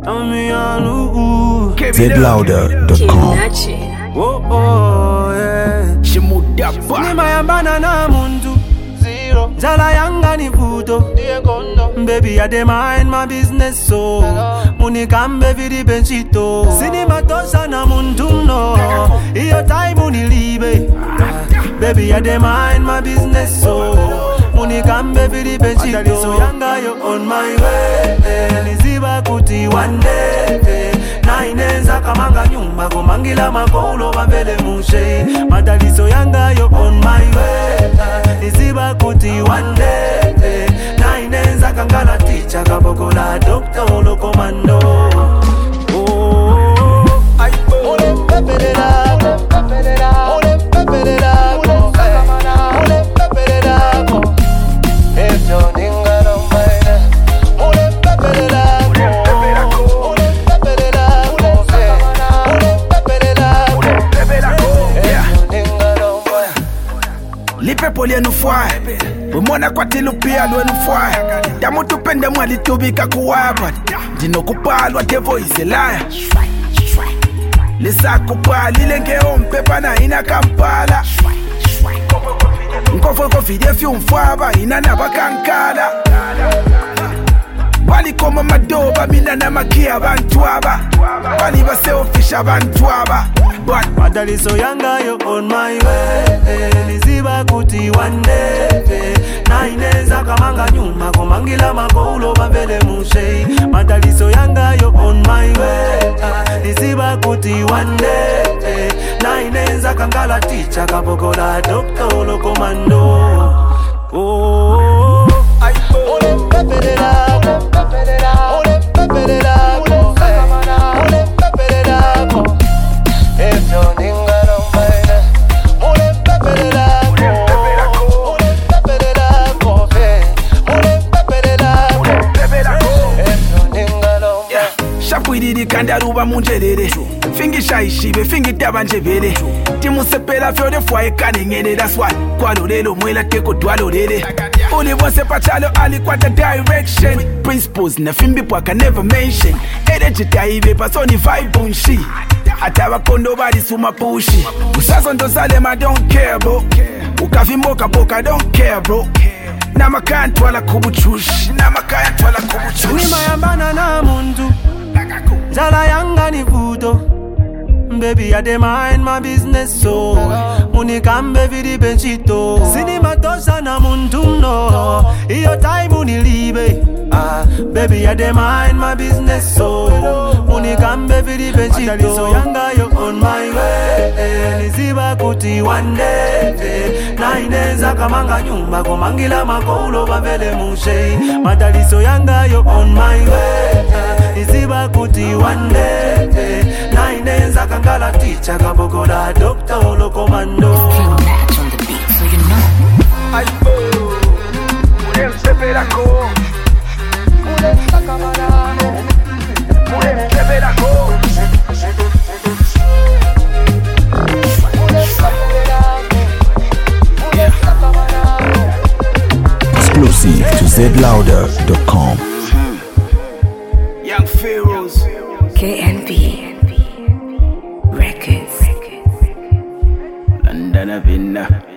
zlouder.com. Oh, yeah. Nimayambana na muntu zero. Jala yanga ni vuto. Baby, I dey mind my business so. Munikambe vidi benchito. Sinima tosha na muntu no. Iyo time unilibe. Baby, I dey mind my business so. Munikambe vidi benchito. So yanga you on my way. Niziba kuti one day. Naineza kamanga nyumba kumangila makolo bambele mushe. Madaliso yanga you on my way. Niziba kuti one day. Naineza kangala teacher kabokola doctor lo commando. Oh, I ole pepelera, ole pepelera, ole pepelera. If you ninga don't mind, ole pepelera. Lipe poli nous foire. Umona kwa tilupia lwe nous foire. Damu tupende mwali tubika kuwaba. Dino kupalwa devo is a liar. Lisa kupali lenge ompepa na ina Kampala. Nkofo kofide fi umfaba ina nabakankala. Wali koma madoba mina na makia bantwaba. Wali base ofisha bantwaba. But Madaliso yanga you on my way. Niziba kuti one day. Naineza kamanga nyuma kumangila makolo bambele mushe. Madaliso yanga you on my way. Niziba kuti one day. Naineza kangala teacher kabokola doctor lo commando. Oh, I ole pepelera. Ole pepelera. Ole pepelera. If you ninga don't mind, ole pepelera. Ole pepelera. Ole pepelera. If you ninga don't mind. Shapwididi kandaruba munjerere. Fingi shaishibe, fingi tabanjebele. Timusepela fyode fwaye kanengene, that's why. Kwa lorelo mwela teko dwa lorele. Uli wose pachalo ali kwa the direction. Principles na fimbi pwa can never mention. Edejita ibe pasoni vibe unshi. Atawa kondo badi suma pushi. Usazo ndo salem I don't care bro. Ukavimboka boka I don't care bro. Namakantu wala kubuchushi. Namakantu wala kubuchushi. Nimayambana na muntu Jala yanga ni vuto. Baby, I dey mind my business so. Munikambe vidi benchito. Sinima tosha na muntu no. Iyo time unilibe. Baby, I dey mind my business so. Munikambe vidi benchito. So yanga you on my way. Niziba kuti one day. Naineza kamanga nyumba kumangila makolo bambele mushe. Madaliso yanga you on my way. Niziba kuti one day. Naineza kangala teacher kabokola doctor lo commando. Match on the beat, so you know. Ay, Murem sepelako. Murem sakamarano. Murem sepelako. Exclusive to zlouder.com. Young Pharaohs. KNP Records. London Avina.